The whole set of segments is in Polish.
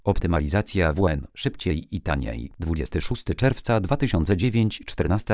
Optymalizacja WN. Szybciej i taniej. 26 czerwca 2009,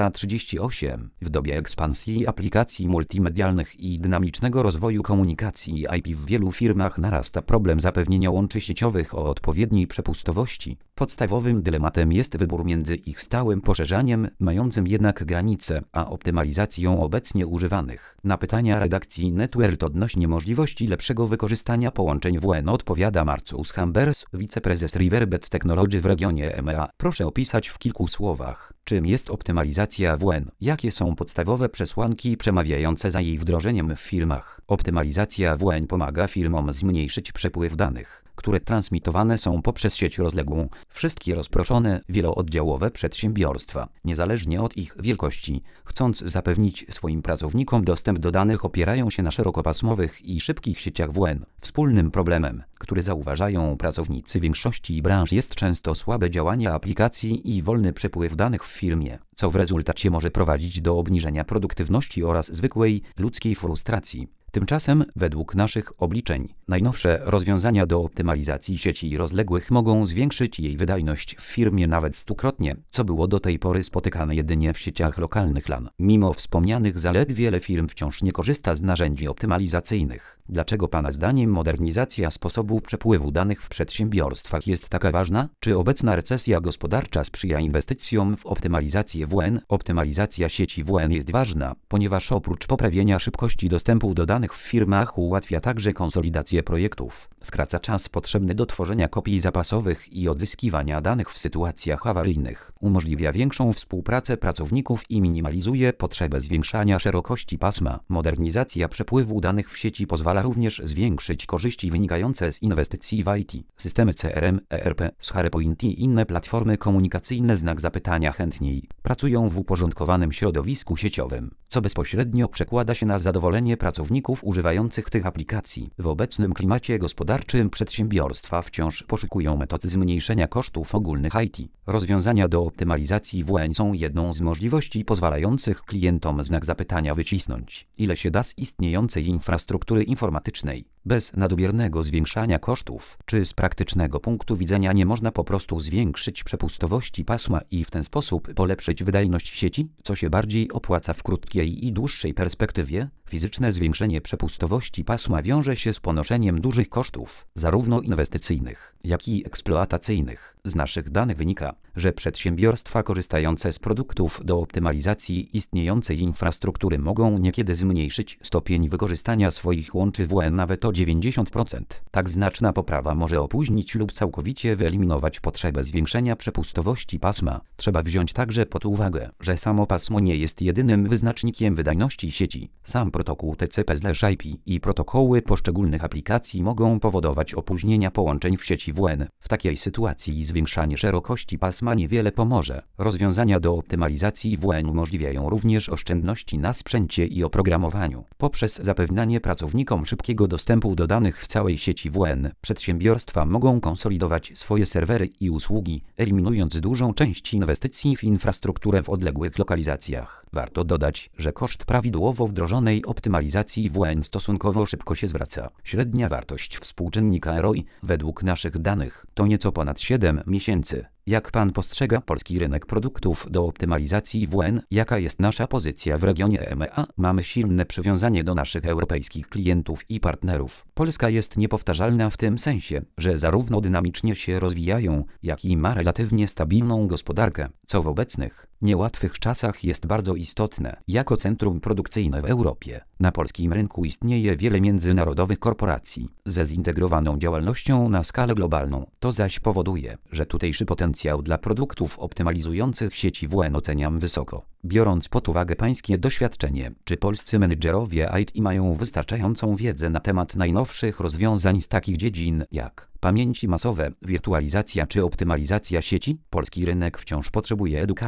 14:38. W dobie ekspansji aplikacji multimedialnych i dynamicznego rozwoju komunikacji IP w wielu firmach narasta problem zapewnienia łączy sieciowych o odpowiedniej przepustowości. Podstawowym dylematem jest wybór między ich stałym poszerzaniem, mającym jednak granice, a optymalizacją obecnie używanych. Na pytania redakcji NetWorld odnośnie możliwości lepszego wykorzystania połączeń WN odpowiada Marcus Chambers, wiceprezes Riverbed Technology w regionie EMEA. Proszę opisać w kilku słowach, czym jest optymalizacja WN, jakie są podstawowe przesłanki przemawiające za jej wdrożeniem w firmach. Optymalizacja WN pomaga firmom zmniejszyć przepływ danych, które transmitowane są poprzez sieć rozległą. Wszystkie rozproszone, wielooddziałowe przedsiębiorstwa, niezależnie od ich wielkości, chcąc zapewnić swoim pracownikom dostęp do danych, opierają się na szerokopasmowych i szybkich sieciach WN. Wspólnym problemem, który zauważają pracownicy większości branż, jest często słabe działanie aplikacji i wolny przepływ danych w firmie, co w rezultacie może prowadzić do obniżenia produktywności oraz zwykłej ludzkiej frustracji. Tymczasem, według naszych obliczeń, najnowsze rozwiązania do optymalizacji sieci rozległych mogą zwiększyć jej wydajność w firmie nawet stukrotnie, co było do tej pory spotykane jedynie w sieciach lokalnych LAN. Mimo wspomnianych zalet wiele firm wciąż nie korzysta z narzędzi optymalizacyjnych. Dlaczego Pana zdaniem modernizacja sposobu przepływu danych w przedsiębiorstwach jest taka ważna? Czy obecna recesja gospodarcza sprzyja inwestycjom w optymalizację WN? Optymalizacja sieci WN jest ważna, ponieważ oprócz poprawienia szybkości dostępu do danych w firmach ułatwia także konsolidację projektów, skraca czas potrzebny do tworzenia kopii zapasowych i odzyskiwania danych w sytuacjach awaryjnych, umożliwia większą współpracę pracowników i minimalizuje potrzebę zwiększania szerokości pasma. Modernizacja przepływu danych w sieci pozwala również zwiększyć korzyści wynikające z inwestycji w IT. Systemy CRM, ERP, SharePoint i inne platformy komunikacyjne chętniej pracują w uporządkowanym środowisku sieciowym, co bezpośrednio przekłada się na zadowolenie pracowników używających tych aplikacji. W obecnym klimacie gospodarczym przedsiębiorstwa wciąż poszukują metod zmniejszenia kosztów ogólnych IT. Rozwiązania do optymalizacji WN są jedną z możliwości pozwalających klientom wycisnąć, ile się da z istniejącej infrastruktury informatycznej, bez nadmiernego zwiększania kosztów. Czy z praktycznego punktu widzenia nie można po prostu zwiększyć przepustowości pasma i w ten sposób polepszyć wydajność sieci? Co się bardziej opłaca w krótkiej i dłuższej perspektywie? Fizyczne zwiększenie przepustowości pasma wiąże się z ponoszeniem dużych kosztów, zarówno inwestycyjnych, jak i eksploatacyjnych. Z naszych danych wynika, że przedsiębiorstwa korzystające z produktów do optymalizacji istniejącej infrastruktury mogą niekiedy zmniejszyć stopień wykorzystania swoich łączy WN nawet o 90%. Tak znaczna poprawa może opóźnić lub całkowicie wyeliminować potrzebę zwiększenia przepustowości pasma. Trzeba wziąć także pod uwagę, że samo pasmo nie jest jedynym wyznacznikiem wydajności sieci. Sam protokół TCP/IP i protokoły poszczególnych aplikacji mogą powodować opóźnienia połączeń w sieci WN. W takiej sytuacji zwiększanie szerokości pasma niewiele pomoże. Rozwiązania do optymalizacji WN umożliwiają również oszczędności na sprzęcie i oprogramowaniu. Poprzez zapewnianie pracownikom szybkiego dostępu do danych w całej sieci WN, przedsiębiorstwa mogą konsolidować swoje serwery i usługi, eliminując dużą część inwestycji w infrastrukturę w odległych lokalizacjach. Warto dodać, że koszt prawidłowo wdrożonej optymalizacji WN stosunkowo szybko się zwraca. Średnia wartość współczynnika ROI według naszych danych to nieco ponad 7 miesięcy. Jak Pan postrzega polski rynek produktów do optymalizacji WN? Jaka jest nasza pozycja w regionie EMEA? Mamy silne przywiązanie do naszych europejskich klientów i partnerów. Polska jest niepowtarzalna w tym sensie, że zarówno dynamicznie się rozwijają, jak i ma relatywnie stabilną gospodarkę, co w obecnych, niełatwych czasach jest bardzo istotne. Jako centrum produkcyjne w Europie, na polskim rynku istnieje wiele międzynarodowych korporacji ze zintegrowaną działalnością na skalę globalną. To zaś powoduje, że tutejszy potencjał dla produktów optymalizujących sieci WN oceniam wysoko. Biorąc pod uwagę Pańskie doświadczenie, czy polscy menedżerowie IT mają wystarczającą wiedzę na temat najnowszych rozwiązań z takich dziedzin jak pamięci masowe, wirtualizacja czy optymalizacja sieci? Polski rynek wciąż potrzebuje edukacji,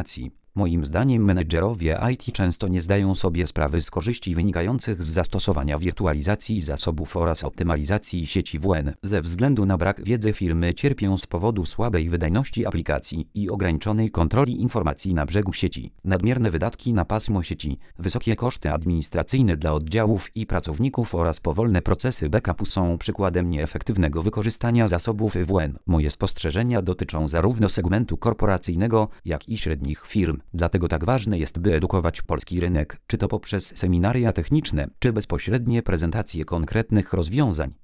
Moim zdaniem menedżerowie IT często nie zdają sobie sprawy z korzyści wynikających z zastosowania wirtualizacji zasobów oraz optymalizacji sieci WLAN. Ze względu na brak wiedzy firmy cierpią z powodu słabej wydajności aplikacji i ograniczonej kontroli informacji na brzegu sieci. Nadmierne wydatki na pasmo sieci, wysokie koszty administracyjne dla oddziałów i pracowników oraz powolne procesy backupu są przykładem nieefektywnego wykorzystania zasobów WLAN. Moje spostrzeżenia dotyczą zarówno segmentu korporacyjnego, jak i średnich firm. Dlatego tak ważne jest, by edukować polski rynek, czy to poprzez seminaria techniczne, czy bezpośrednie prezentacje konkretnych rozwiązań.